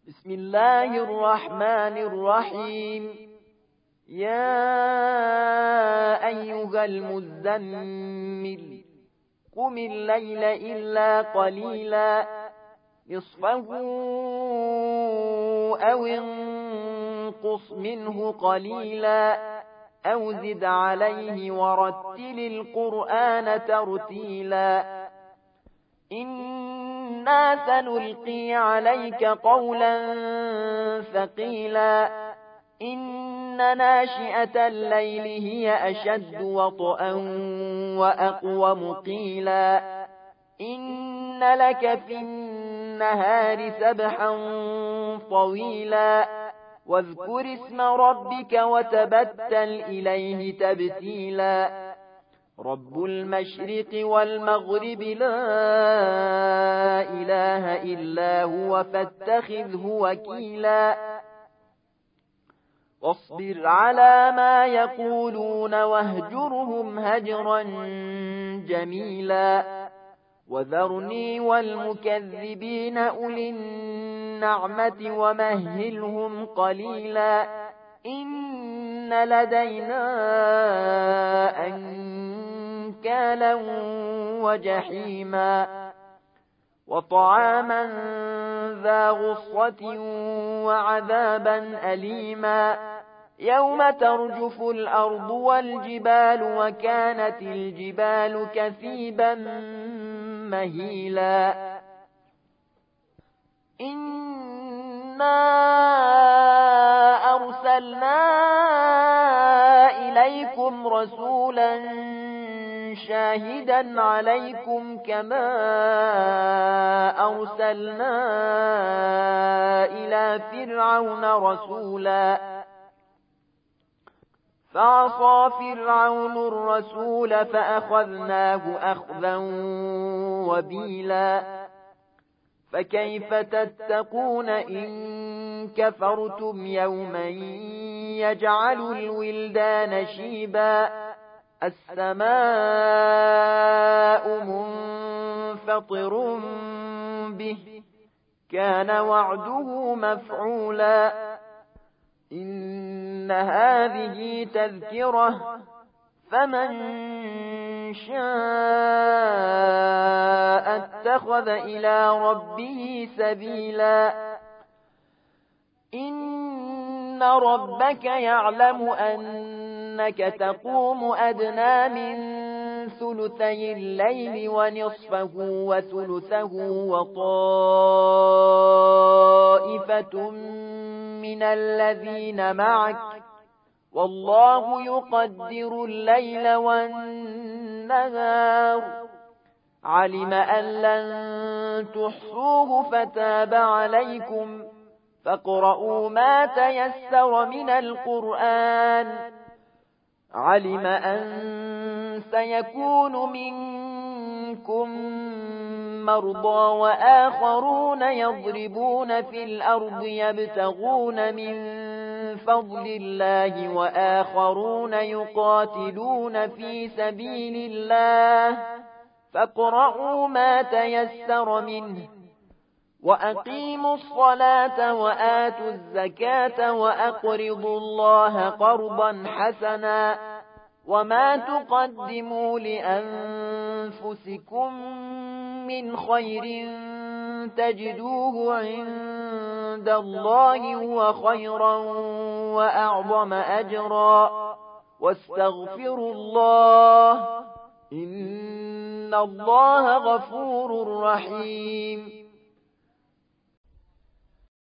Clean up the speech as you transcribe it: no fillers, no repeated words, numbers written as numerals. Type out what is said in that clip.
بسم الله الرحمن الرحيم. يا أيها المزمل قم الليل إلا قليلا نصفه أو انقص منه قليلا أو زد عليه ورتل القرآن ترتيلا إنا سنلقي عليك قولا ثقيلا إن ناشئة الليل هي أشد وطئا وأقوم قيلا إن لك في النهار سبحا طويلا واذكر اسم ربك وتبتل إليه تبتيلا رب المشرق والمغرب لا إله إلا هو فاتخذه وكيلا واصبر على ما يقولون واهجرهم هجرا جميلا وذرني والمكذبين أولي النعمة ومهلهم قليلا إن لدينا أنكالا وجحيما وطعاما ذا غصة وعذابا أليما يوم ترجف الأرض والجبال وكانت الجبال كثيبا مهيلا إنا أرسلنا إليكم رسولا شاهدا عليكم كما أرسلنا إلى فرعون رسولا فعصى فرعون الرسول فأخذناه أخذا وبيلا فكيف تتقون إن كفرتم يوما يجعل الولدان شيبا السماء منفطر به كان وعده مفعولا إن هذه تذكرة فمن شاء اتخذ إلى ربه سبيلا إن ربك يعلم أنك تقوم أدنى من ثلثي الليل ونصفه وثلثه وطائفة من الذين معك والله يقدر الليل والنهار علم أن لن تحصوه فتاب عليكم فاقرؤوا ما تيسر من القرآن علم أن سيكون منكم مرضى وآخرون يضربون في الأرض يبتغون من فضل الله وآخرون يقاتلون في سبيل الله فاقرؤوا ما تيسر منه وأقيموا الصلاة وآتوا الزكاة وأقرضوا الله قرضا حسنا وما تقدموا لأنفسكم من خير تجدوه عند الله هو خيرا وأعظم أجرا واستغفروا الله إن الله غفور رحيم